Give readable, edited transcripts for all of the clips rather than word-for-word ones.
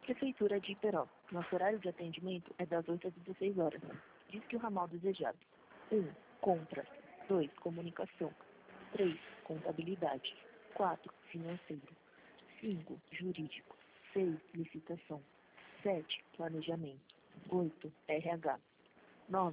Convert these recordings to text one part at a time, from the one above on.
Prefeitura de Iperó. Nosso horário de atendimento é das 8 às 16 horas. Diz que o ramal desejado. 1. Compras. 2. Comunicação. 3. Contabilidade. 4. Financeiro. 5. Jurídico. 6. Licitação. 7. Planejamento. 8. RH. 9.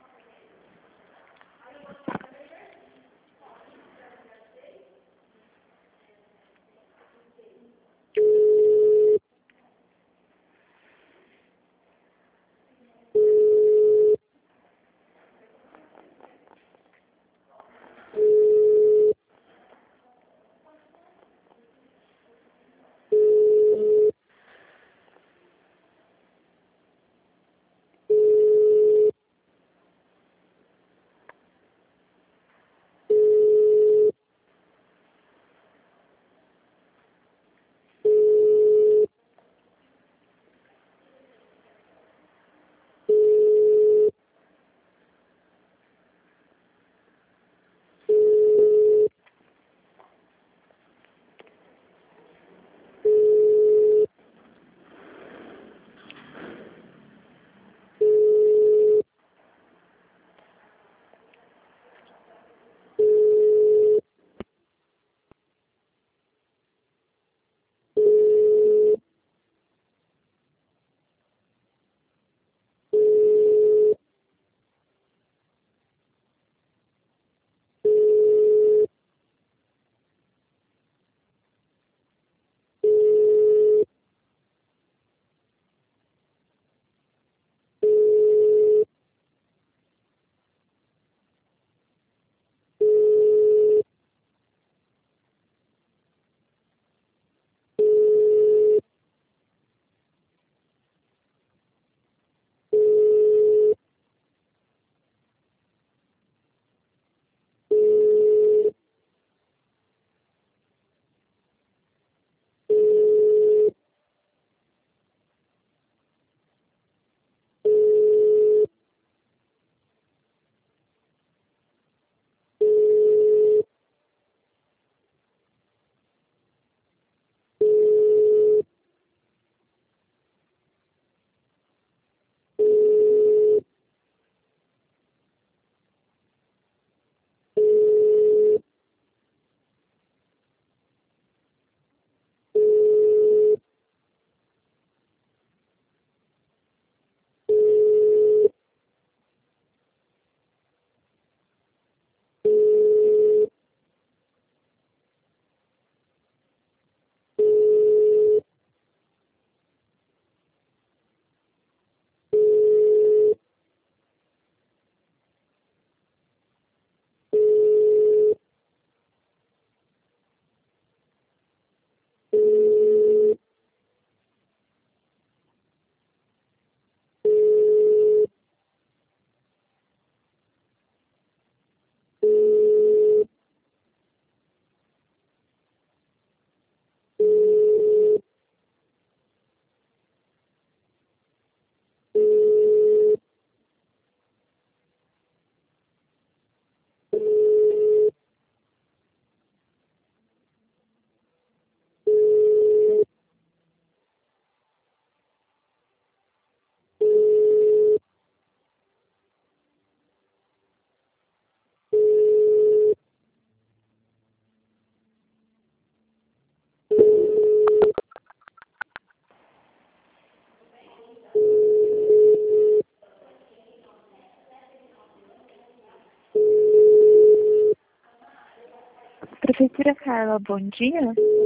Prefeitura Carla, bom dia.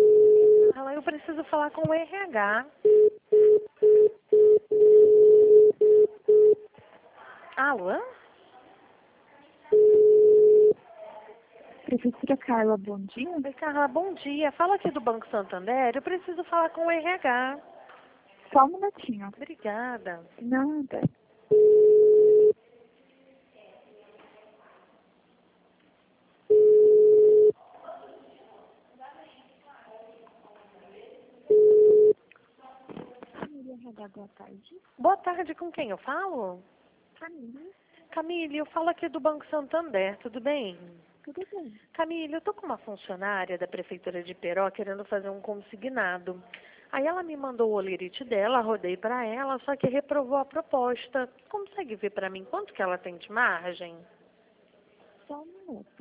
Alô, eu preciso falar com o RH. Alô? Prefeitura Carla, bom dia. Oi, Carla, bom dia. Fala aqui do Banco Santander. Eu preciso falar com o RH. Só um minutinho. Obrigada. Nada. RH, boa tarde. Boa tarde, com quem eu falo? Camila, Camille, eu falo aqui do Banco Santander, tudo bem? tudo bem? Camille, eu tô com uma funcionária da Prefeitura de Iperó querendo fazer um consignado. Aí ela me mandou o holerite dela, rodei para ela, só que reprovou a proposta. Consegue ver para mim quanto que ela tem de margem? Só um minuto.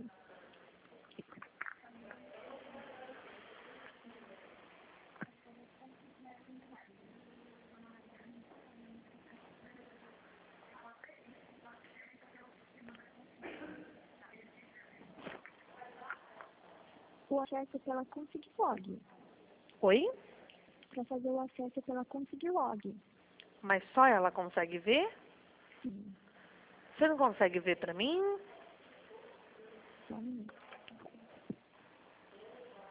O acesso pela Conseguilog. Oi? Para fazer o acesso pela Conseguilog. Mas só ela consegue ver? Sim, Você não consegue ver para mim? só um minuto.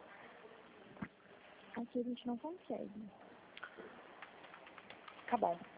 Aqui a gente não consegue. Tá bom.